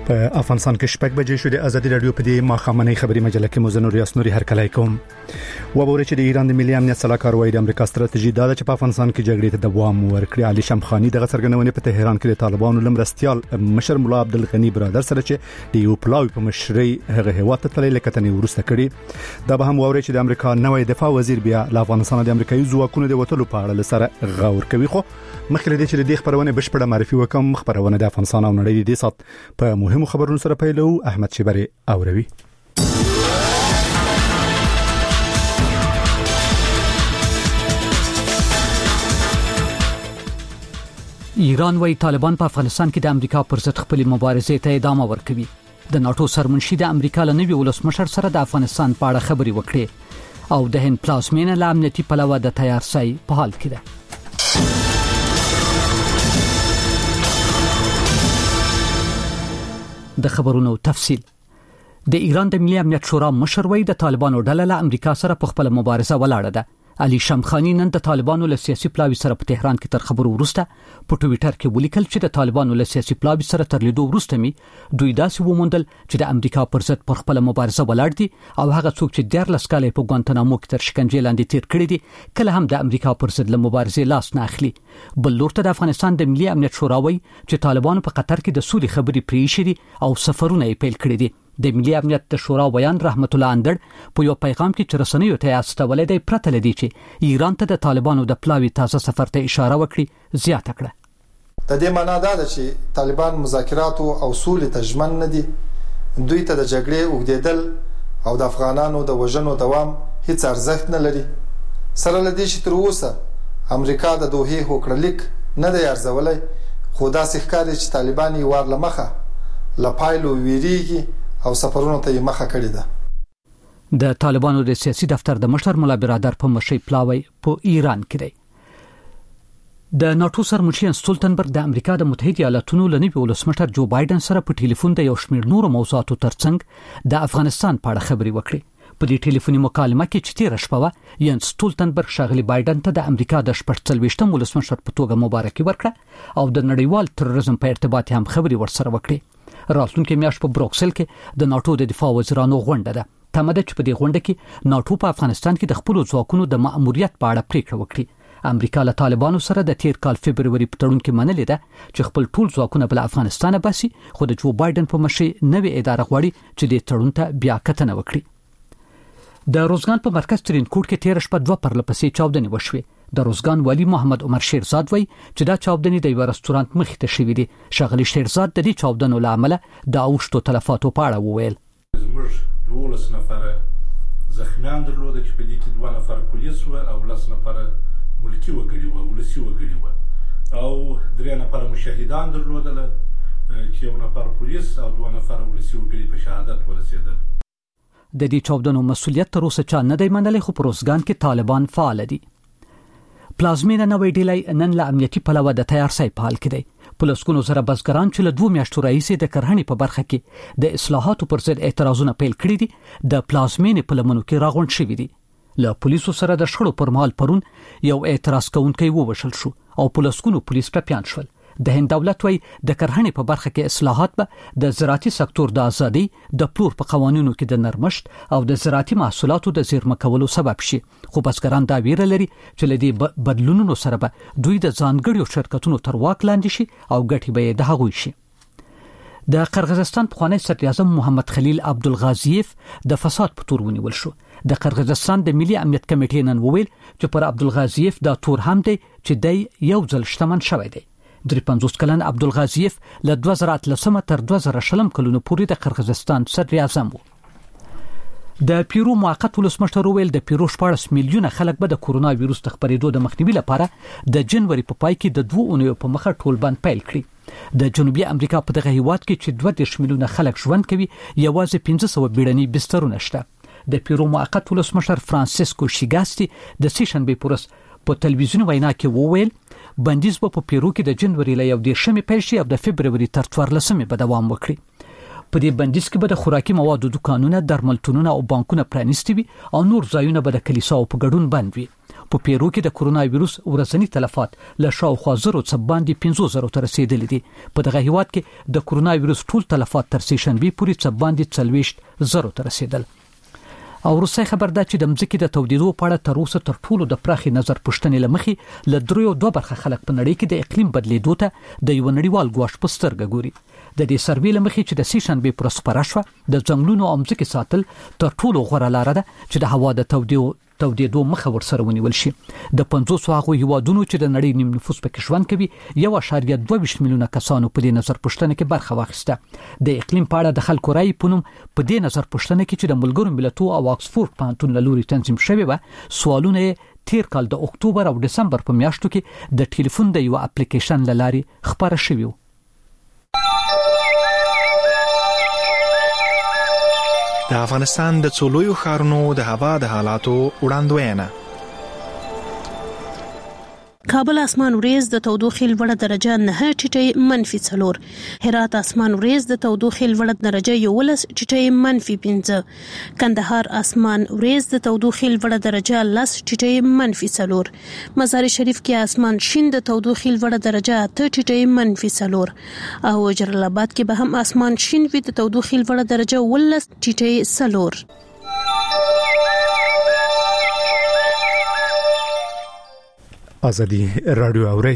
افغانستان کې شپږ بجې شو د ازادي رادیو په دې ماخامنۍ خبري مجله کې مزنور یاسنوري هرکلای کوم و به چې د ایران د ملي امنیت صلاحکار وایي د امریکا ستراتیژي دا چې په افغانستان کې جګړې ته دوام ورکړي. علي شمخاني دغه څرګندونه په تهران کې د طالبانو لمرستيال مشر مولا عبدالغنی برادر سره چې د یو پلاوی په مشرۍ هغه هیواد ته تللی لکتنې ورسته کړي. دا به هم ووري چې د امریکا نوې دفاع وزیر بیا له افغانستان د امریکایي ځواکونو د وټلو په اړه سره غور کوي. خو مخکې د چې د خبرونه بشپړه معرفي وکم خبرونه د افغانستان او نړۍ د سات په مهمو خبرونو سره پیلو. احمد شبری اوروي. ایران وايي طالبان په افغانستان کې د امریکا پر ضد خپل مبارزې ته ادامه ورکوي. د ناتو سرمنشي د امریکا له نوي ولسمشر سره د افغانستان په اړه خبرې وکړې او د هند پلازمینه له امنیتي پلوه د تیارسۍ په حال کې ده. د خبرونو تفصیل. د ایران د ملي امنیت شورا مشر وایي د طالبانو ډله له امریکا سره په خپل مبارزه ولاړه ده. علي شمخاني نن د طالبانو له سیاسي پلاوي سره په تهران کې تر خبرو ورسته په ټوئیټر کې ولیکل چې د طالبانو له سیاسي پلاوي سره تر لیدو ورسته می دوی داسې وموندل چې د امریکا پر ضد پر خپل مبارزه ولاړ دي او هغه څوک چې 14 کال په ګوانتنامو کې تر شکنجې لاندې تیر کړی دي کله هم د امریکا پر ضد له مبارزې لاس نه اخلي. بل لورته د افغانستان د ملي امنیت شورا وایي چې طالبانو په قطر کې د سولې خبرې پریښې دي او سفرونه یې پیل کړي دي. د ملي امنیت د شورا بیان رحمت الله اندړ په یو پیغام کې چې رسنیو ته استولې دی پرته لدی چې ایران ته د طالبانو د پلاوي تازه سفر ته اشاره وکړي زیاته کړه. د دې معنی دا ده چې طالبان مذاکرات او سولې ته ژمن نه دي. دوی ته د جګړې اوږدېدل او د افغانانو د وژنو دوام هیڅ ارزښت نه لري. سره لدی چې تر اوسه امریکا د دوحې هوکړلیک نه دی ارزولای خو دا ښکاري چې طالبان یې وار لمخه لپایلو ویریږي او سفرونو ته مخه کړی ده. د طالبانو د سیاسي دفتر د مشر مولا برادر په مشرۍ پلاوی په ایران کې دی. د ناتو سرمنشي سټولتنبرګ د امریکا د متحده ایالاتونو له نوي ولسمشر جو بایدن سره په ټلیفون د یو شمېر نورو موضوعاتو ترڅنګ د افغانستان په اړه خبرې وکړې. په دې ټلیفوني مکالمه کې چې تیر شپه یان سټولتنبرګ شاغلي بایدن ته د امریکا د 44م ولسمشر په توګه مبارکي ورکړه او د نړیوال تروریزم په ارتباط هم خبرې ورسره وکړې. راتلونکي میاشت په بروکسل کې د ناتو د دفاع وزیرانو غونډه ده. تمه ده چې په دې غونډه کې ناتو په افغانستان کې د خپل ځواکونو د مأموریت په اړه پریکړه وکړي. امریکا له طالبانو سره د تیر کال فبرवरी په تړون کې منلې ده چې خپل ټول ځواکونه بل افغانستان باسي خو د جو بایدن په مشرۍ نوې اداره غواړي چې د تړون ته بیا کتنه وکړي. د روزګان په مرکز ترینکوټ کې تیر شپه 2 پرلپسې چاودنې وشوې. د روزګان والی محمد عمر شیرزاد وایي چې دا چاودنې د یو رستورانت مخې ته شوې دي. شاغلي شیرزاد د دې چاودنو له امله د اوښتو تلفاتو په اړه وویل. زموږ 12 نفره زخمیان درلوده چې په دې کې 2 نفره پولیس و او 10 نفره ملکی وګړي و ولسی وګړي و او 3 نفره مشاهدان درلودل چې 1 نفر پولیس او 2 نفره ولسی وګړي په شهادت ورسېدل. د دې چاودنو مسؤلیت تر اوسه چا نه دی منلی خو په روزګان کې طالبان فعال دي. پلازمینه نوې ډیلی نن له امنیتي پلوه د تیارسۍ په حال کې دی. پولیسونو سره بزګران چې له 2 میاشتو راهیسې د کرهڼې په برخه کې د اصلاحاتو پر ضد اعتراضونه پیل کړي دي د پلازمینې په لمنو کې راغونډ شوي دي. له پولیسو سره د شخړو پر مهال پرون یو اعتراض کوونکی ووژل شو او پولیسونو پولیس ټپیان شول. د هند دولت وایي د کرهڼې په برخه کې اصلاحات به د زراعتي سکتور د ازادي د پلور په قوانینو کې د نرمښت او د زراعتي محصولاتو د زیرمه کولو سبب شي. خو بزګران دا ویره لري چې لدی بدلونونو سره به دوی د ځانګړو شرکتونو تر واک لاندې شي او ګټې به د هغوی شي. د قرغیزستان پخوانی صدر اعظم محمد خلیل عبدالغازیف د فساد په تور ونیول شو. د قرغیزستان د ملي امنیت کمیټې نن وویل چې پر عبدالغازیف دا تور هم دی چې دی یو ځل شتمن شوی دی. 53 کلن عبدالغازیف له 2013 تر 2020 کلونو پورې د قرغیزستان صدر اعظم و. د پیرو موقت ولسمشر ویل د پیرو 14 میلیونه خلک به د کورونا وایروس د خپرېدو د مخنیوي لپاره د جنوري په پای کې د 2 اونیو په مخه ټول بند پیل کړي. د جنوبي امریکا په دغه هیواد کې چې 20 میلیونه خلک ژوند کوي یوازې 1500 بیړني بسترونه شته. د پیرو موقت ولسمشر فرانسیسکو شیګاستی د سیشنبه پورس په تلویزیون وینا کې وویل بندیز په پیرو کې د جنوري له 11 پیل شي او د فبرवरी تر 14 به دوام وکړي. په دې بندیز کې به د خوراکي موادو دکانونه، درملتونونه او بانکونه پرانیستي وي او نور ځایونه به د کلیساو په ګډون بند وي. په پیرو کې د کورونا وایروس ورځنی تلفات له شاوخوا 0 څخه باندې 50,000 ته رسیدلي دي. په دغه هیواد کې د کورونا وایروس ټول تلفات تر سې شنبه پورې څخه باندې 40,000 ته رسیدل. او روسي خبر ده چې د مځکې د تودیدو په اړه تر اوسه تر ټولو د پراخي نظر پوښتنې لمخې له 3.2 برخه خلک په نړۍ کې د اقلیم بدلیدو ته د یو نړیوال ګواښ په سترګه ګوري. د دې سروې لمخې چې د سې شنبه پر خبره شوه د ځنګلونو او مځکې ساتل تر ټولو غوره لار ده چې د هوا د تودیدو مخه ورسره ونیول شي. د 500 هغو هیوادونو چې د نړۍ نیم نفوس پکې ژوند کوي 1.22 میلیونه کسانو په دې نظر پوښتنه کې برخه واخیسته. د اقلیم په اړه د خلکو رائے پونم په دې نظر پوښتنه کې چې د ملګرو ملتونو او آکسفورد پوهنتون له لوري تنظیم شوی و سوالونه تیر کال د اکتوبر او دسمبر په میاشتو کې د ټلیفون د یو اپلیکیشن لاري خبره شوی. د افغانستان د څولویو ښارونو د هوا د حالاتو وړاندوینه. کابل اسمان وریز د تودوخې لوړه درجه 9 - 4. هرات اسمان وریز د تودوخې لوړه درجه 11 - 5. کندهار اسمان وریز د تودوخې لوړه درجه 10 - 4. مزار شریف کې اسمان شین د تودوخې لوړه درجه 8 - 4. او جلال آباد کې به هم اسمان شین وي د تودوخې لوړه درجه 11 - 4. ازادي رادیو اوري.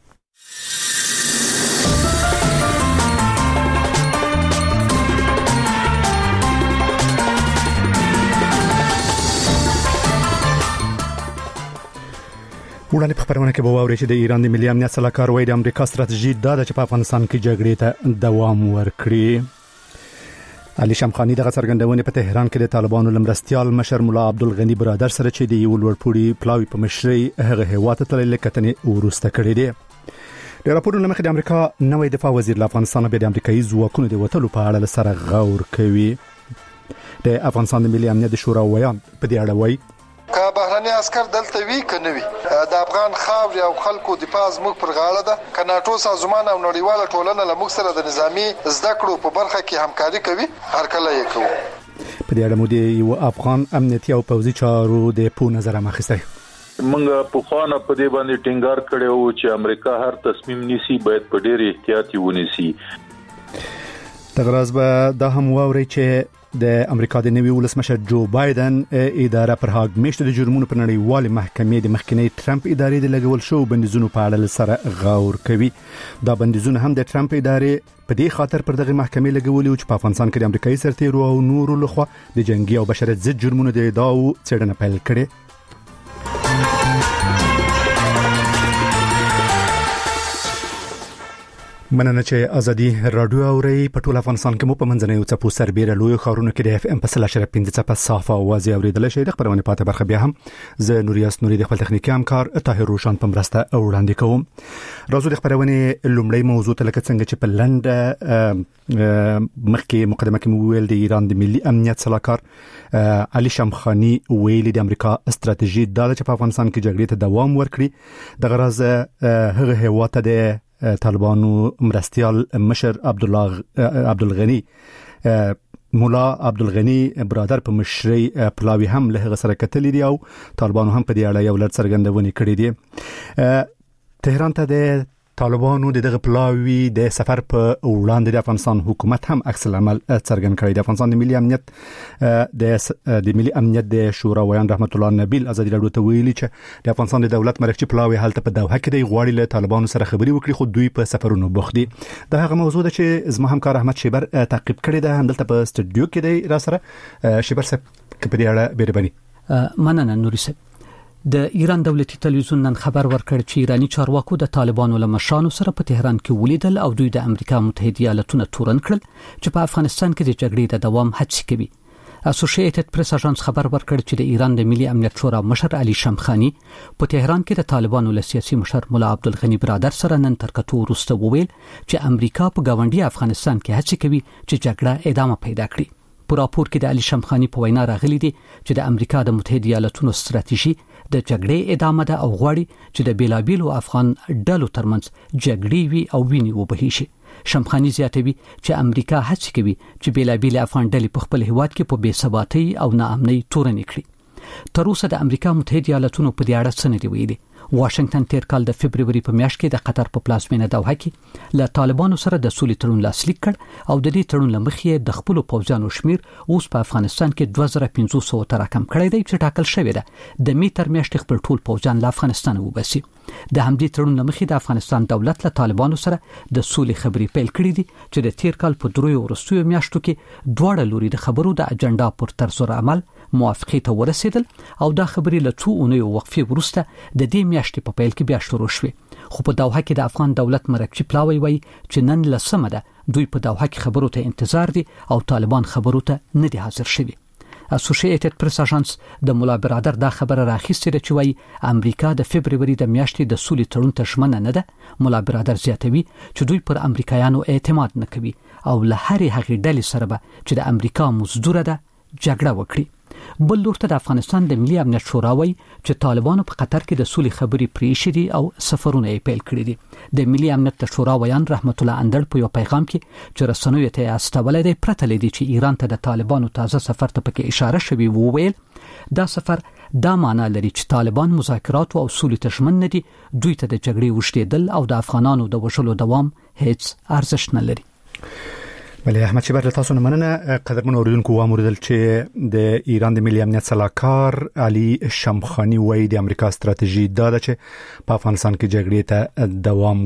وړاندې په خبرونه کې به واوري چې د ایران د ملي امنیت سلاکار وایي د امریکا ستراتیژي دا ده چې په افغانستان کې جګړې ته دوام ورکړي. علي شمخاني دغه څرګندونه په تهران کې د طالبانو لمرستيال مشر مولا عبدالغني برادر سره چې د یو لوړپوړي پلاوی په مشرۍ هغه هیواد ته تلل کتنې ورسته کړې دي. د راپورونو لمخې د امریکا نوې دفاع وزیر له افغانستان به د امریکایي ځواکونو د وټلو په اړه سره غور کوي. د افغانستان د ملي امنیت شورا ویان په دې اړه وایي که بهرني عسكر دلته وی کنه وی د افغان خاور او خلکو دفاع زموږ پر غاړه ده. که ناتو سازمان او نړیواله ټولنه له موږ سره د نظامی زده کړو په برخه کې همکاري کوي هر کله یې کوو. په دې اړه مو د یو افغان امنیتي او پوځي چارو د پو نظر مخسته. موږ په خوانه په دې باندې ټینګار کړو چې امریکا هر تصمیم نیسي باید په ډېر احتیاط ونیسي. تغراز به دا هم واوري چې د امریکا د نوي ولسمشر جو بایدن اداره پر هاګ میشته د جرمونو په نړیوال محکمې د مخکنی ټرمپ ادارې د لګول شو بندیزونو په اړه سره غور کوي. دا بندیزونه هم د ټرمپ ادارې په دې خاطر پر دغه محکمې لګولي چې په افغانستان کې د امریکایي سرتیرو او نورو لخوا د جنگي او بشریت ضد جرمونو د ادعاو څېړنه پیل کړې. مننه چې ازادي رادیو اوري. په ټول افغانستان کې مو په منځنۍ چپو سربېره لوی خارونو کې د اف ام په 105 په صافه اوازي اوریدل شي. د خبرونه پاتې برخه بیا هم زه نوریاس نوري د خپل تخنیکی همکار طاهر روشن په مرسته وړاندې کوم. راځو د خبرونه لومړی موضوع ته لکه څنګه چې په لند مخکې مقدمه کې ویل د ایران د ملي امنیت سلاکار علي شمخاني ویلي د امریکا ستراتیژي دا چې په افغانستان کې جګړې ته دوام ورکړي. د غرض هغه هیواد ته د طالبانو مرستيال مشر عبدالغني مولا عبدالغني برادر په مشرۍ پلاوی هم له سره کتلې دي او طالبانو هم په دې اړه یو لړ څرګندونې کړې دي. تهران ته د طالبانو دغه پلاوی د سفر په وړاندې د افغانستان حکومت هم عکس العمل څرګند کړی. د افغانستان د ملي امنیت د ملي امنیت د شورا ویان رحمت الله نبیل ازادي رادیو ته ویلي چې د افغانستان د دولت مرکزی پلاوی حالت په دوحه کې د غواړي له طالبانو سره خبري وکړي خو دوی په سفرونو بوخت دي. دا هغه موضوع ده چې زما همکار احمد شیبر تعقیب کړی ده همدلته په استودیو کې دی را سره. شیبر صاحب په دې اړه بیربني. مننه نوري صاحب. د ایران دولتي تلویزیون نن خبر ورکړ چې ایرانی چارواکو د طالبانو له مشرانو سره په تهران کې ولیدل او دوی د امریکا متحده ایالاتونو تورن کړل چې په افغانستان کې د جګړې د دوام هڅې کوي. اسوسییټډ پریس اژانس خبر ورکړ چې د ایران د ملي امنیت شورا مشر علي شمخاني په تهران کې د طالبانو له سیاسي مشر مولا عبدالغني برادر سره نن تر کتو وروسته وویل چې امریکا په ګاونډي افغانستان کې هڅې کوي چې جګړه ادامه پیدا کړي. په راپور کې د علي شمخاني په وینا راغلي دي چې د امریکا د متحده ایالاتونو ستراتیژي د جګړې ادامه ده او غواړي چې د بیلابیلو افغان ډلو ترمنځ جګړې وي او ویني وبهي شي. شمخاني زیاتوي چې امریکا هڅه کوي چې بیلابیل افغان ډلې په خپل هیواد کې په بې ثباتۍ او ناامنۍ تورن کړي. تر اوسه د امریکا متحده ایالاتونو په دې اړه څه نه دی ویلي. واشنگټن تیر کال د فبرवरी په میاشت کې د قطر په پلازمینه دوحه کې له طالبانو سره د سولې تړون لاسلیک کړ او د دې تړون لمخې د خپل پوځیانو شمیر اوس په افغانستان کې 2500 ته راکم کړی دی چې ټاکل شوی ده د می تر میاشتې خپل ټول پوځیان له افغانستان وباسي. د همدې تړون لمخې د افغانستان دولت له طالبانو سره د سولې خبرې پیل کړې دي چې د تیر کال په 3 ورځو میاشتو کې دواړه لوري د خبرو د اجنډا پر طرز عمل موافقه ته ورسېدل او دا خبرې له 2 اونیو وقفې وروسته د دې میاشتې په پیل کې بیا شروع شوې. خو په دوحه کې د افغان دولت مرکزی پلاوی وایي چې نن لسمه ده دوی په دوحه کې خبرو ته انتظار دي او طالبان خبرو ته نه دي حاضر شوي. اسوسییټډ پریس اژانس د مولا برادر دا خبره راخیستې چې وایي امریکا د فبرवरी د میاشتې د سولې تړون ته ژمنه نه ده. مولا برادر زیاتوي چې دوی پر امریکایانو اعتماد نه کوي او له هرې هغې ډلې سره به چې د امریکا مزدوره ده جګړه وکړي. بل لور ته د افغانستان د ملي امنیت شورا وایي چې طالبانو په قطر کې د سولې خبرې پریښې دي او سفرونه یې پیل کړي دي. د ملي امنیت شورا ویان رحمت الله اندړ په یو پیغام کې چې رسنیو ته استولې دی پرته لیدي چې ایران ته د طالبانو تازه سفر ته پکې اشاره شوی وویل دا سفر دا معنی لري چې طالبان مذاکرات او سولې ته ژمن نه دي، دوی ته د جګړې وشتېدل او د افغانانو د وژلو دوام هیڅ ارزښت نه لري. بله احمد شبر تاسو نه مننه. قدرمن اوریدونکو واموردل چې د ایران د ملي امنیت سلاکار علي شمخانی وایي د امریکا ستراتیژي دا ده چې په افغانستان کې جګړې ته دوام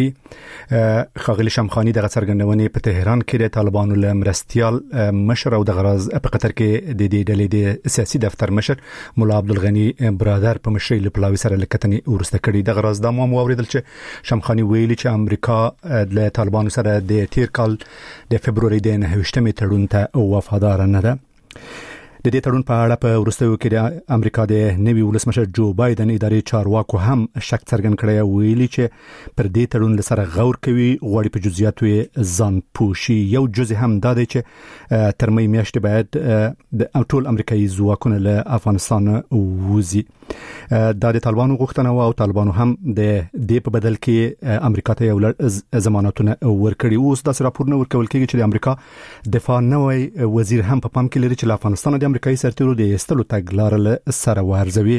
ورکړي. خاغلی شمخانی د څرګندونې په تهران کې د طالبانو له مرستيال مشر او د غرض په قطر کې د دې ډلې د سیاسي دفتر مشر مولا عبدالغنی برادر په مشرۍ له پلاوي سره لکتنې ورسته کړي. د غرض د مو اوریدل چې شمخانی ویلي چې امریکا د طالبانو سره د تیر کال د فبرवरी د 9 تړون ته وفادار نه ده. د دې تړون په اړه په وروستیو کې د امریکا د نوي ولسمشر جو بایدن اداري چارواکو هم شک څرګند کړی او ویلي چې پر دې تړون سره غور کوي غواړي په جزئیاتو ځان پوښي. یو جزء هم دا دی چې تر مې میاشتې باید د ټول امریکایي ځواکونه له افغانستان ووزي. دا د طالبانو غوښتنه او طالبانو هم د دې په بدل کې امریکا ته یو ضمانتونه ورکړي. اوس دا راپورونه ورکول کېږي چې د امریکا دفاع نوی وزیر هم په پام کې لري چې افغانستان د امریکایي سرتیرو د ایستلو تګلارې سره ورزوي.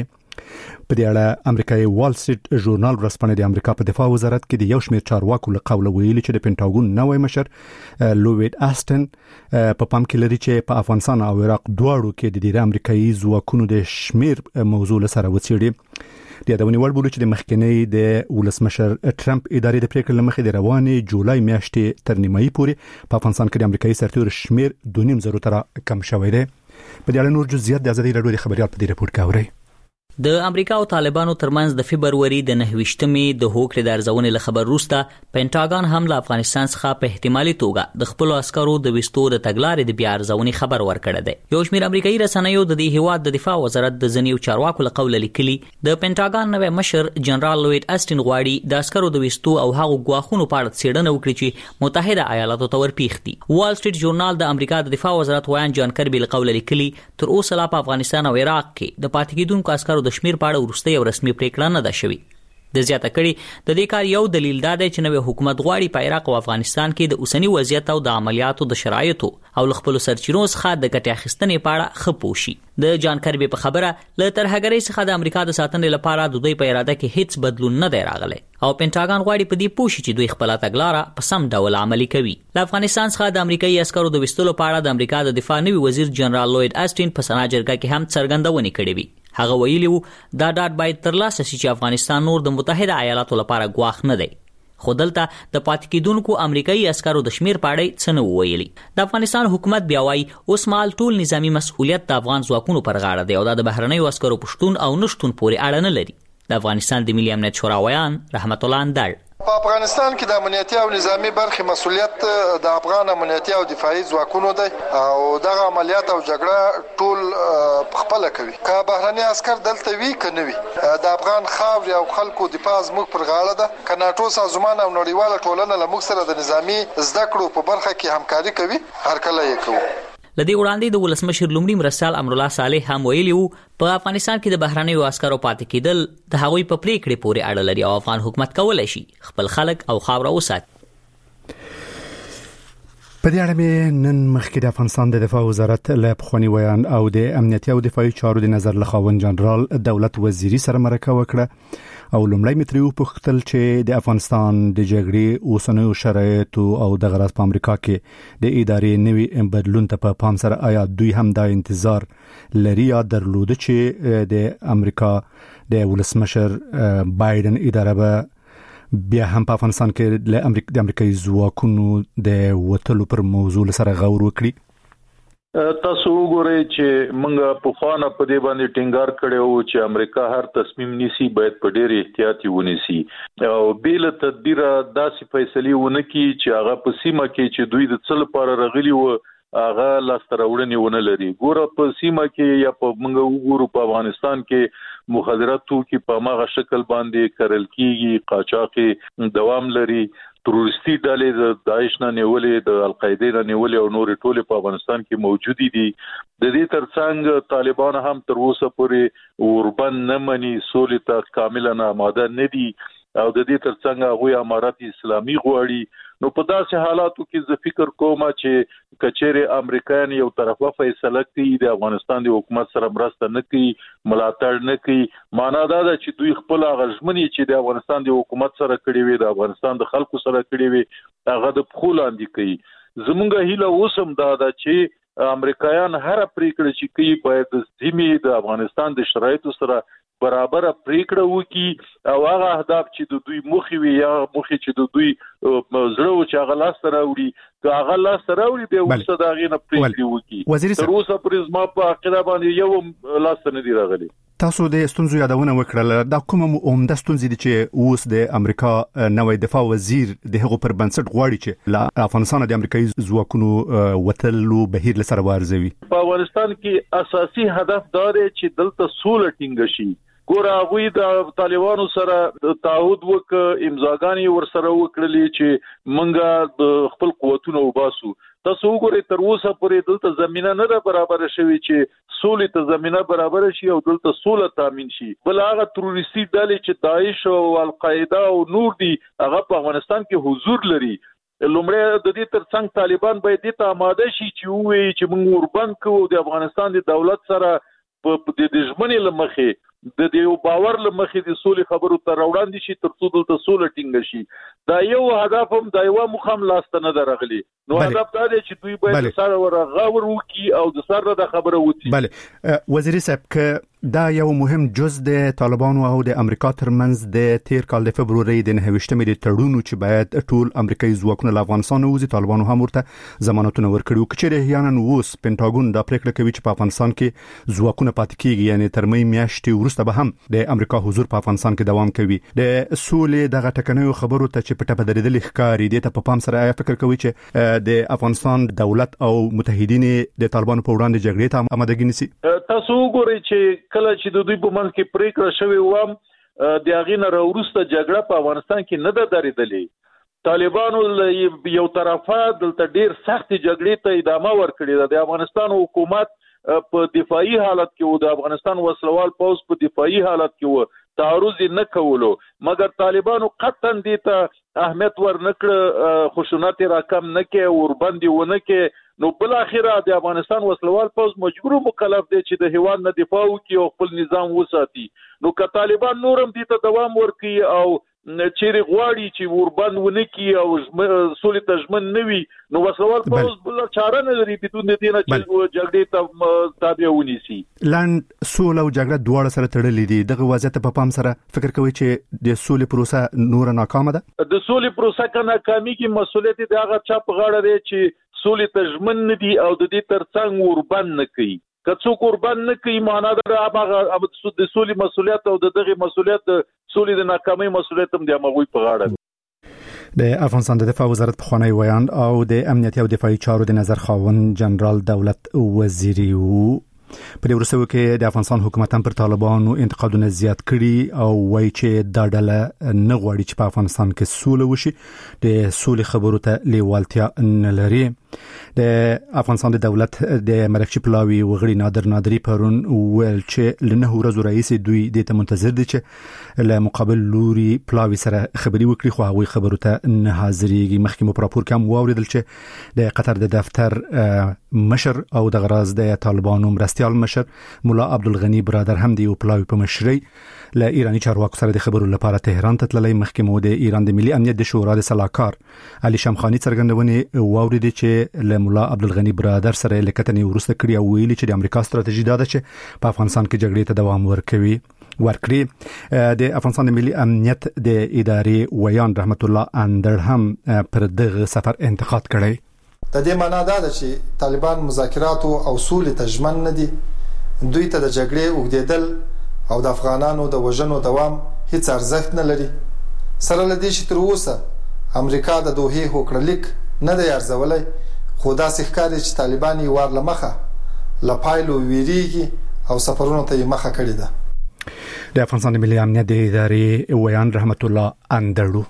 په دې اړه امریکایي وال سټریټ ژورنال ورسپانه د امریکا په دفاع وزارت کې د یو شمېر چارواکو له قوله ویلي چې د پینټاګون نوی مشر لوید آستن په پام کې لري چې په افغانستان او عراق دواړو کې د ډېر امریکایي ځواکونو د شمیر موضوع سره وڅېړي. د یادونې وړ بوله چې د مخکنی د ولسمشر ټرمپ ادارې د پریکړې لمخې د روانې جولای میاشتې تر نیمایي پورې په افغانستان کې د امریکایي سرتیرو شمیر 2.5 تر کم شوی دی. په دې اړه نور جزئیات د ازادي راډیو د خبريال په دې رپورت کې اورئ. د امریکا او طالبانو ترمنځ د فبرवरी د 9 د هوکړې د ارزونې له خبر وروسته پینټاګان هم له افغانستان څخه په احتمالي توګه د خپل عسکرو د وستو د تګلارې د بیا ارزونې خبر ورکړی دی. یو شمېر امریکایي رسنیو د دې هیواد د دفاع وزارت د ځینو چارواکو له قوله لیکلي د پینټاګان نوی مشر جنرال لوید آستن غواړي د عسکرو د وستو او هغو ګواښونو په اړه څېړنه وکړي چې متحده ایالاتو ته ورپیښ دي. وال سټریټ ژورنال د امریکا د دفاع وزارت ویان جان کربي له قوله لیکلي تر اوسه لا په افغانستان او عراق کې د پاتې کېدونکو عسکرو د شمیر په اړه یو رسمي پریکړه نه ده شوې. د زیاته کړي د دې کار یو دلیل دا دی چې نوې حکومت غواړي په عراق او افغانستان کې د اوسنی وضعیت او د عملیاتو د شرایطو او خپل سرچینو څخه د ګټې اخیستنې په اړه خپوشي. د جان کربي په خبره له ترهګرۍ څخه د امریکا د ساتنې لپاره د دوی په اراده کې هیڅ بدلون نه دی راغلی او پینټاګان غواړي په دې پوښي چې دوی خپل تګلارې په سم ډول عملي کوي. له افغانستان څخه د امریکایي عسکرو د وستلو په اړه د امریکا د دفاع نوي وزیر جنرال لوید آستن په سنا جرګه کې هم څرګندونې کړې وي. هغه ویلي وو دا ډاډ باید ترلاسه شي چې افغانستان نور د متحده ایالاتو لپاره ګواښ نه دی. خو دلته د پاتې کېدونکو امریکایي عسکرو د شمیر په اړه څه نه ویلي. د افغانستان حکومت بیا وايي اوس مال ټول نظامی مسؤلیت د افغان ځواکونو پر غاړه دی او دا د بهرنیو عسکرو پښتون او نشټون پورې اړه نه لري. د افغانستان د ملي امنیت شورا ویان رحمت الله اندړ په افغانستان کې د امنیتي او نظامی برخې مسؤلیت د افغان امنیتي او دفاعي ځواکونو دی او دغه عملیات او جګړه ټول خپل کوي. که بهرني عسكر دلته وی کنه وی د افغان خاور او خلکو دفاع زموږ پر غاړه ده. که ناتو سازمان او نړیواله ټولنه له موږ سره د نظامی زده کړو په برخه کې همکاري کوي هر کله یې کوو. لدی وړاندې د ولسمشر لومړي مرستیال امرالله صالح هم ویلي وو په افغانستان کې د بهرنیو عسکرو پاتې کېدل د هغوی په پریکړې پورې اړه لري او افغان حکومت کولای شي خپل خلک او خاوره وساتي. په دې اړه نن مخکې د افغانستان د دفاع وزارت له پخوانی ویان او د امنیتي او دفاعي چارو د نظر له خاوند جنرال دولت وزیری سره مرکه وکړه او لومړی متریو پوښتل چې د افغانستان د جګړې اوسنیو شرایطو او د غرض په امریکا کې د ادارې نوي بدلون ته په پام سره آیا دوی هم دا انتظار لري یا درلوده چې د امریکا د ولسمشر بایدن اداره به بیا هم په افغانستان کې د امریکایي ځواکونو د وټلو پر موضوع سره غور وکړي. تاسو وګورئ چې موږ په خوانه په دې باندې ټینګار کړو چې امریکا هر تصمیم نیسي باید په ډېر احتیاطي ونیسي او بیل تدبیر داسې فیصله ونه کی چې هغه په سیمه کې چې دوی د څل لپاره رغلي و هغه لاستراوړنې ونه لري. ګوره په سیمه کې یا په موږ وګورو په افغانستان کې مخدرات توکي په ماغه شکل باندې کرل کیږي، قاچاقي دوام لري، تروریستي ډلې د داعش نه نیولې، د القاعده نه نیولې او نور ټول په افغانستان کې موجود دي. د دې ترڅنګ طالبان هم تر اوسه پورې اوربن نه مني، سولې ته کاملا آماده نه دي او د دې ترڅنګ هغه امارات اسلامي غواړي. نو په داسې حالاتو کې زه فکر کوم چې کچېره امریکایان یو طرفه فیصله کوي د افغانستان د حکومت سره مرسته نه کوي، ملاتړ نه کوي، معنا دا ده چې دوی خپل غژمنې چې د افغانستان د حکومت سره کړی وي، د افغانستان د خلکو سره کړی وي، هغه د پخو لاندې کوي. زمونږ هیله اوسم دا ده چې امریکایان هر پریکړه چې کوي باید د سیمې د افغانستان د شرایطو سره برابر پریکړه وکي او هغه اهداف چې د دوی مخې وي یا مخې چې د دوی زړه چې هغه لاس راوړي که هغه لاس راوړي به وسه دا غینه پریکړه وکي. تر اوسه پرې زما په عقیده باندې یو لاس نه دی راغلی. تاسو د ستونزو یادونه وکړه، دا کومه عمده ستونزې دي چې اوس د امریکا نوې دفاع وزیر د هغو پر بنسټ غواړي چې له افغانستان د امریکایي ځواکونو وتلو بهیر لسره وارزوي؟ په افغانستان کې اساسي هدف دا دی چې دلته سوله ټینګ شي. ګوره هغوی د طالبانو سره تعهد امضاګانې ورسره وکړلې چې منګه د خپل قوتونو وباسو. تاسو وګورئ تر اوسه پورې دلته زمينه نه ده برابر شوی چې سولې ته زمينه برابر شي او دلته سوله تامین شي. بل هغه تروریستي ډلې چې داعش او القاعده او نور دي هغه په افغانستان کې حضور لري. لومړی د دې ترڅنګ طالبان باید دې ته آماده شي چې وایي چې موږ وربند کوو د افغانستان د دولت سره په د ژمنې لمخې د دې باور لمخې د سولې خبرو تر وړاندې شي تر څو دلته سوله ټینګ شي. دا یو هدف هم دا یو مخم لاسته نه درغلي. نو هدف دا دی چې دوی باید سره ورغاور وکي او د سره د خبره وتی. بله وزیر صاحب که دا یو مهم جز د طالبانو او د امریکا ترمنځ د تیر کال د فبروري د 29مې د تړون چې باید ټول امریکایي ځواکونه له افغانستان وځي، طالبانو هم ورته ضمانتونه ورکړي. کچېره یانن اوس پینټاګون دا پریکړه کوي چې په افغانستان کې ځواکونه پاتې کیږي، یعنی تر مې میاشتې وروسته به هم د امریکا حضور په افغانستان کې دوام کوي. د سولې دغه ټکنیو خبرو ته چې پټه بدرېدل ښکاري دې ته په پام سره آیا فکر کوي چې د افغانستان دولت او متحدین د طالبانو په وړاندې جګړې ته آمادګي نیسي؟ تاسو وګورئ چې کله چې د دوی په منځ کې پریکړه شوې و د هغې نه وروسته جګړه په افغانستان کې نه ده درېدلې. طالبانو یو طرفه دلته ډېر سخت جګړې ته ادامه ورکړې ده. د افغانستان حکومت په دفاعي حالت کې و، د افغانستان وسلوال پوځ په دفاعي حالت کې و، تعرض نه کولو، مګر طالبانو قطعا دې ته اهمیت ورنکړ، خشونت راکم نه کې، وربند ونه کې. نو بل اخره د افغانستان وسلوال پوځ مجبور مکلف دی چې د هیواد نه دفاع وکړي او خپل نظام وساتي. نو که طالبان نورم دې ته دوام ورکړي او چیرې غواړي چې وربند ونه کی او سولې تجمن نوي، نو وسلوال پوځ بل چاره نه لري بدون دې نه چې جګړې ته تابع ونیسي. لاند سوله او جګړه دواړه سره تړلې دي. دغه وضعیت په پام سره فکر کوي چې د سولې پروسه نور ناکامه ده؟ د سولې پروسه که ناکامي کې مسؤلیت د هغه چا په غاړه دی چې سولې تجمن نه دي او د دې ترڅنګ وربند نه کوي. که څوک وربند نه کوي معنا دا هغه د سولې مسؤلیت او دغه مسؤلیت د سولې د ناکامۍ مسؤلیت هم د هغوی په غاړه دی. د افغانستان د دفاع وزارت پخوانی ویان او د امنیتي او دفاعي چارو د نظر خاوند جنرال دولت وزیری وو. په دې وروستیو کې د افغانستان حکومت هم پر طالبانو انتقادونه زیات کړي او وایي چې دا ډله نه غواړي چې په افغانستان کې سوله وشي، د سولې خبرو ته لیوالتیا نه لري. د افغانستان د دولت د مرکزی پلاوی وغړي نادر نادری پرون ویل چې لنه ورځو رئیس دوی د ته منتظر دي چې له مقابل لوري پلاوی سره خبري وکړي خو هغه خبرو ته نه حاضرېږي. مخکې مو پراپور کم واوریدل چې د قطر د دفتر مشر او د غراز د طالبانو مرستيال مشر مولا عبدالغنی برادر هم دی او پلاوی په مشرۍ له ایرانی چارواکو سره د خبرو لپاره تهران ته تللی. مخکې مو د ایران د ملي امنیت د شورا د سلاکار علي شمخانی څرګندونې واوریدې چې له مولا عبدالغنی برادر سره لکتنې ورسته کړی او ویلي چې د امریکا ستراتیژي دا ده چې په افغانستان کې جګړې ته دوام ورکړي. د افغانستان د ملي امنیت د ادارې ویان رحمت الله اندر هم پر دغه سفر انتقاد کړی. د دې معنی دا ده چې طالبان مذاکرات او سولې ته ژمن نه دي. دوی ته د جګړې اوږدېدل او د افغانانو د وژنو دوام هیڅ ارزښت نه لري. سره لدی چې تر اوسه امریکا د دوحې هوکړلیک نه دی ارزولای، خو دا ښکاري چې طالبان یې وار لمخه لپایلو ویریږي او سفرونو ته یې مخه کړې ده. د افغانستان ملي امنیت د ادارې ویان رحمت الله اندړو.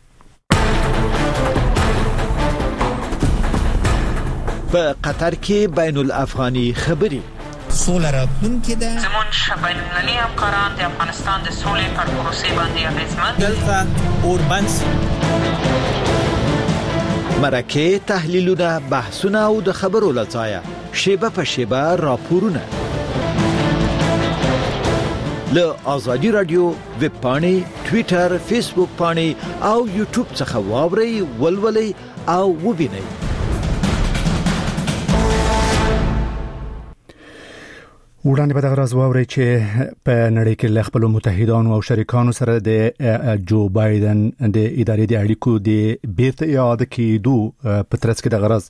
په قطر کې بین الافغاني خبري سوله راتلونکې ده. زمون بین المللي همکاران د افغانستان د سولې پر پروسې باندې اغیزمن دلته اوربنس مرکه تحلیلونه بحثونه او د خبرو لځایه شیبه په شیبه راپورونه له آزادی رادیو ویب پاڼې ټوئیټر فیسبوک پاڼې او یوټیوب څخه واورئ ولولئ او وبینئ. وړاندې به دغه راز واورئ چې په نړۍ کې له خپلو متحدانو او شریکانو سره د جو بایدن د ادارې د اړیکو د بیرته اعاده کېدو په ترڅ کې دغه راز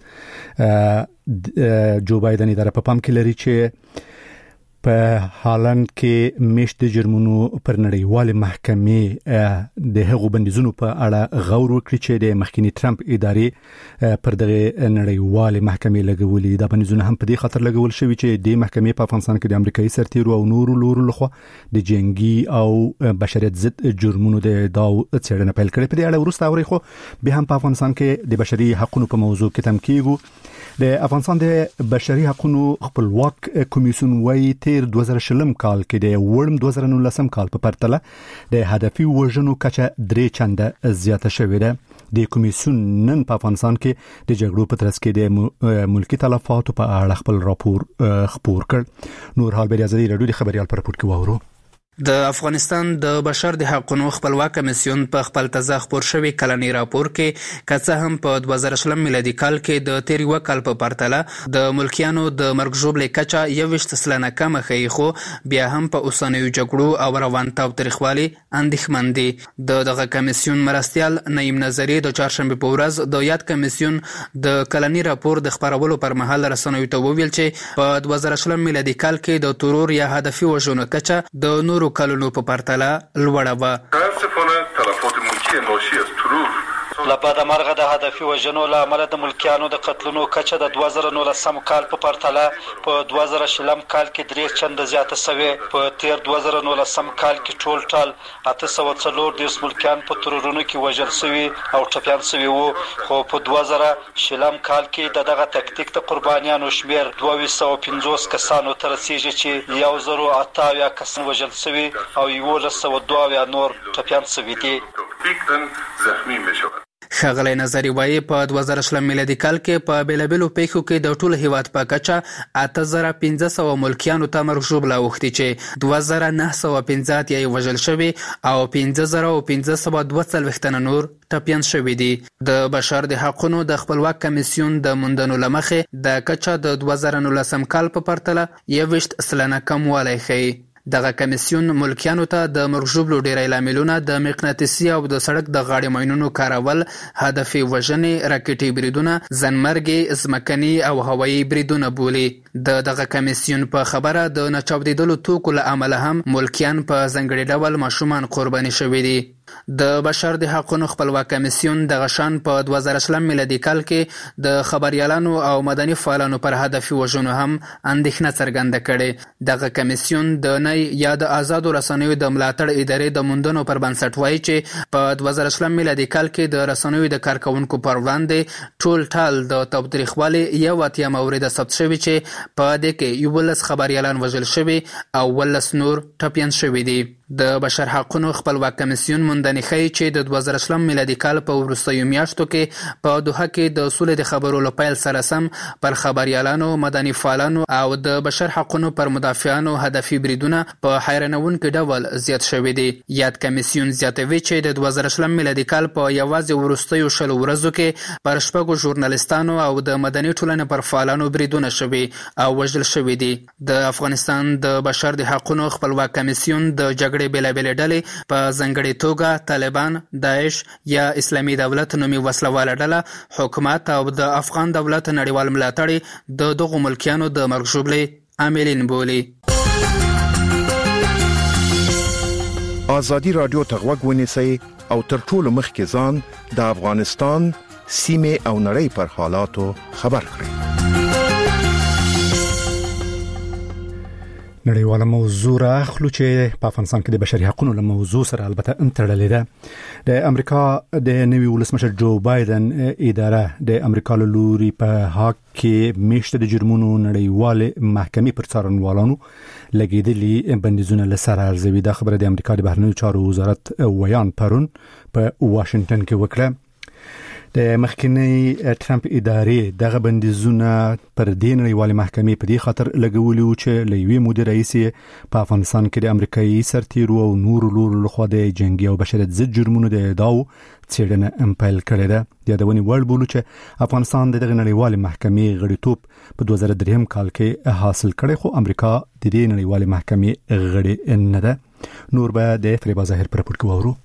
جو بایدن اداره په پام کې لري چې په هالند کې میشت د جرمونو پر نړیوال محکمې د هغو بندیزونو په اړه غور وکړي چې د مخکینی ټرمپ ادارې پر دغه نړیوال محکمې لګولې. دا بندیزونه هم په دې خاطر لګول شوی چې د محکمې په افغانستان کې د امریکایي سرتیرو او نورو لورو لخوا د جنگي او بشریت ضد جرمونو د داو څېړنه پیل کړې. په دې اړه وروسته اوري خو به هم په افغانستان کې د بشري حقوقو په موضوع کې تم کېږو. د افغانستان د بشري حقوقو خپلواک کمیسیون وايي تیر 2020 کال کې د ورم 2019 کال په پرتله د هدفي وژنو کچه 3 چنده زیاته شوې ده. د کمیسیون نن په افغانستان کې د جګړو په ترڅ کې د ملکی تلفاتو په اړه خپل راپور خپور کړ. نور حال بیا ازادي رادیو د خبريال پر راپور کې وورو. د افغانستان د بشر د حقوقو خپلواک کمیسیون په خپل تازه خپور شوی کلنی راپور کې کڅه هم په 2020 میلادي کال کې د تیر یو کال په پرتله د ملکیانو د مرګ ژوبلې کچه 21% کم ښیي، خو بیا هم په اوسنیو جګړو او روان تاوتریخوالي اندېښمن دي. دغه کمیسیون مرستيال نعیم نظری د چهارشنبه په ورځ د یاد کمیسیون د کلنی راپور د خبرولو پر مهال رسنیو ته وویل چې په 2020 میلادي کال کې د ترور یا هدفي وژنو کچه د نورو کلونو په پرتله لوړه وه. لپاره مرغه د هدفي وژنو له امله د ملکیانو د قتلونو کچه د 2019 کال په پرتله په 2020 کال کې 3 چنده زیاته شوې. په تیر 2019 کال کې ټول ټال 840 ملکیان په ترورونو کې وژل شوي او ټپيان شوي وو، خو په 2020 کال کې دغه تکتیک د قربانیانو شمیر 250 کسانو ته رسیږي چې 1080 کسان وژل شوي او 1102 نور ټپيان شوي دي. ښاغلی نظری وایي په 2020 میلادي کال کې په بیلابیلو پیښو کې د ټول هیواد په کچه 8500 ملکیانو ته مرګ ژوبله اوښتې چې 2915 یې وژل شوي او 5542 نور ټپیان شوي دي. د بشر د حقوقو د خپلواک کمیسیون د موندنو له مخې د کچه د 2019 کال په پرتله 21% کموالی ښیي. دغه کمیسیون ملکیانو ته د مرګ ژوبلو ډیری لاملونه د مقناطیسي او د سړک د غاړې ماینونو کارول، هدفي وژنې، راکټي بریدونه، ځنمرګي، ځمکني او هوایي بریدونه بولي. دغه کمیسیون په خبره د ناچاودیدلو توکو له امله هم ملکیان په ځانګړي ډول ماشومان قرباني شوي دي. د بشر د حقوقو خپلواک کمیسیون د غشان په 2020 میلادي کال کې د خبريالانو او مدني فعالانو پر هدفي وژنو هم اندېښنه څرګنده کړې. دغه کمیسیون د نئی یا د آزادو رسنیو د ملاتړ ادارې د موندنو پر بنسټ وایي چې په 2020 میلادي کال کې د رسنیو د کارکونکو پر وړاندې ټول ټال د تاوتریخوالي یو اتیا مورد ثبت شوی چې په دې کې 11 خبريالان وژل شوي او 11 نور ټپيان شوي دي. د بشر حقوقو خپلواک کمیسیون موندنې ښیي چې د 2020 میلادي کال په وروستیو میاشتو کې په دوحه کې د سولې د خبرو له پیل سره سم پر خبريالانو، مدني فعالانو او د بشر حقوقو پر مدافعانو هدفي بریدونه په حیرانونکي ډول زیات شوي دي. یاد کمیسیون زیاتوي چې د 2020 میلادي کال په یوازې وروستیو 10 ورځو کې پر 6 ژورنالیستانو او د مدني ټولنې پر فعالانو بریدونه شوي او وژل شوي دي. د افغانستان د بشر د حقوقو خپلواک کمیسیون د جګړې بېلابېلې ډلې په ځانګړې توګه طالبان، داعش یا اسلامي دولت نومي وسلواله ډله، حکومت او د افغان دولت نړیوال ملاتړي د دغو ملکیانو د مرګ ژوبلې عاملین بولي. ازادي رادیو ته غوږ ونیسئ او تر ټولو مخکې ځان د افغانستان سیمې او نړۍ پر حالاتو خبر کړئ. نړیواله موضوع راخلو چې په افغانستان کې د بشري حقوقو له موضوع سره البته انتړلې ده. د امریکا د نوي ولسمشر جو بایدن اداره د امریکا له لوري په هاګ کې میشته د جرمونو نړیواله محکمې پر څارنوالانو لګیدلي بندیزونه لسر ارزوي. دا خبره د امریکا د بهرنیو چارو وزارت ویان پرون په واشنگټن کې وکړه. د مخکنی ټرمپ ادارې دغه بندیزونه پر دې نړیوالې محکمې په دې خاطر لګولي و چې لوی مدیر رئیس په افغانستان کې د امریکایي سرتیرو او نورو لورو لخوا د جنگي او بشریت ضد جرمونو د ادعاو څېړنه امپایل کړې ده. د یادونې وړ بولو چې افغانستان د دغه نړیوالې محکمې غړیتوب په 2003 کال کې حاصل کړی، خو امریکا د دې نړیوالې محکمې غړی نه ده. نور به د فریبا ظاهر پر راپور کې وورو.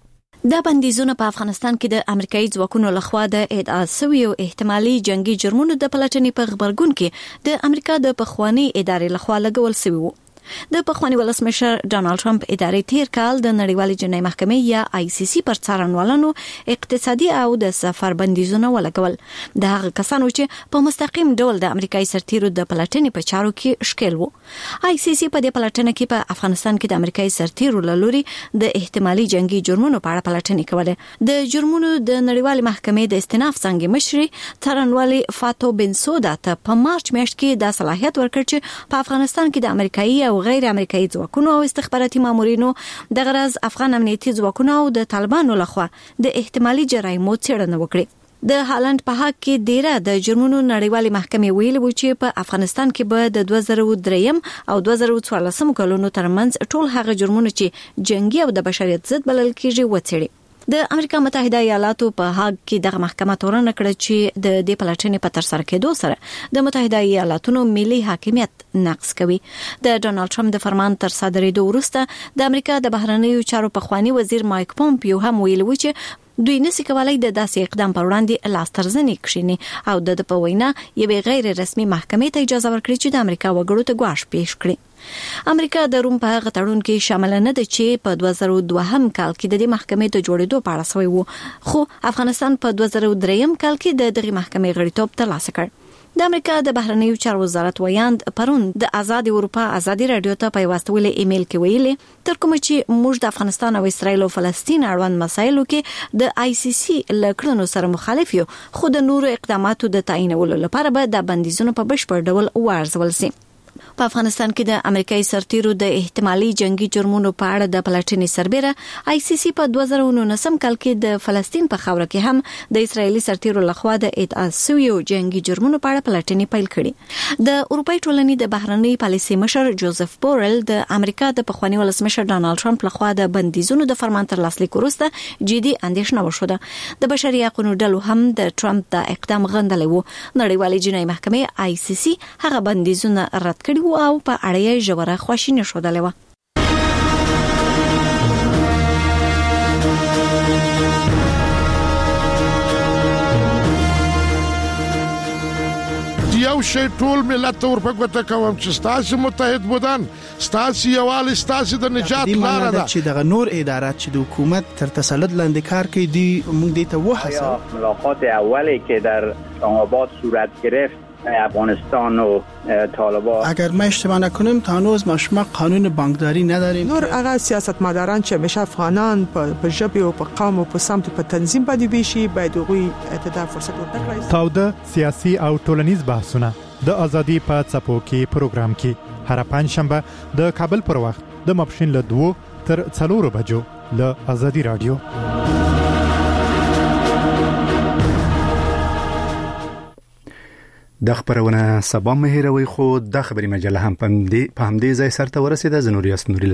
دا بندیزونه په افغانستان کې د امریکایي ځواکونو لخوا د ادعا شویو احتمالي جنگي جرمونو د پلټنې په خبرګون کې د امریکا د پخوانی ادارې لخوا لګول شوی وو. د پخوانی ولسمشر ډانلډ ټرمپ ادارې تیر کال د نړیوالې جنایي محکمې یا ICC پر څارنوالانو اقتصادي او د سفر بندیزونه ولګول. د هغه کسانو چې په مستقیم ډول د امریکایي سرتیرو د پلټنې په چارو کې شکل وو. ICC په دې پلټنه کې په افغانستان کې د امریکایي سرتیرو له لوري د احتمالي جنگي جرمونو په اړه پلټنې کوله. د جرمونو د نړیوالې محکمې د استئناف څنګه مشري څارنوالي فاتو بنسودا ته په مارچ میاشت کې د صلاحیت ورکړ چې په افغانستان کې د امریکایي او غیر امریکایي ځواکونو او استخباراتي مامورینو د غرض افغان امنیتي ځواکونو او د طالبانو لخوا د احتمالي جرایمو څېړنه وکړي. د هالند په حق کې ډیره د جرمونو نړیوالې محکمې ویلي و چې په افغانستان کې به د 2003 او 2014 کلونو ترمنځ ټول هغه جرمونه چې جنگي او د بشریت ضد بلل کېږي وڅېړي. د امریکا متحده ایالاتو په هاګ کې دغه محکمه تورن کړ چې د دې پلټنې په تر سره کېدو سره د متحده ایالاتو ملي حاکمیت نقض کوي. د ډونالد ټرمپ د فرمان تر صادرېدو وروسته د امریکا د بهرنیو چارو پخوانی وزیر مایک پومپیو هم ویلي و چې دوی نشي کولای د داسې اقدام پر وړاندې لاس ترزنې کړي او د په وینا یوه غیر رسمي محکمې ته اجازه ورکړي چې د امریکا وګړو ته ګواښ پیښ کړي. امریکا د روم په هغه تړون کې شامل نه ده چې په 2002 کال کې د دې محکمې د جوړېدو په اړه شوی وو، خو افغانستان په 2003 کال کې د دغه محکمې غړیتوب ترلاسه کړ. د امریکا د بهرنیو چارو وزارت ویاند پرون د آزاد اروپا ازادي رادیو ته په واستولې ایمیل کې ویلي تر کوم چې موږ د افغانستان او اسرایل او فلسطین اړوند مسایلو کې د ICC لکړنو سره مخالف یو، خو د نورو اقداماتو د تعینولو لپاره به د بندیزونو په بشپړ ډول وارزول شي. په افغانستان کې د امریکایي سرتیرو د احتمالي جنگي جرمونو په اړه د پلټنې سربېره ICC په 2019 کال کې د فلسطین په خاوره کې هم د اسرایلی سرتیرو لخوا د ادعا شویو جنگي جرمونو په اړه پلټنې پیل کړې. د اروپای ټولنې د بهرنی پالیسي مشر جوزف بورل د امریکا د پخوانی ولسمشر ډانلډ ټرمپ لخوا د بندیزونو د فرمان تر لاسلیک وروسته جدي اندېښنه وشوه. د بشري حقوقو ډلو هم د ټرمپ د اقدام غندلی وو. نړیوالې جنایي محکمې ICC هغه بندیزونه رد کړي او په اړه یې ژوره خواشیني ښودلې وه. یو شی ټول ملت ورپکوته کوم چې ستاسو متحد بودن ستاسو یوال ستاسو د نجات لار ده چې د نور ادارات چې د حکومت تر تسلط لاندې کار کوي دی موږ دې ته وحسه ملاقات اولی که در آباد صورت گرفت افغانستان و طالبان اگر ما اشتباه نکنیم تا هنوز ما قانون بانکداری نداریم نور هغه سیاستمداران چې همیشه افغانان په ژبه او په قوم او په سمت په تنظیم باندې بيشي باید غوي اتدا فرصت ورکړي. تاوده سیاسي او ټولنیز بحثونه د ازادي په څپو کې پروګرام کې هر پنځشنبه د کابل پر وخت د ماپښین له 2 تر 4 بجو له ازادي رادیو. د خبرونه سبا مهیروي خو د خبري مجله هم په همدې ځای سره ورسېده. زنور یاسنوري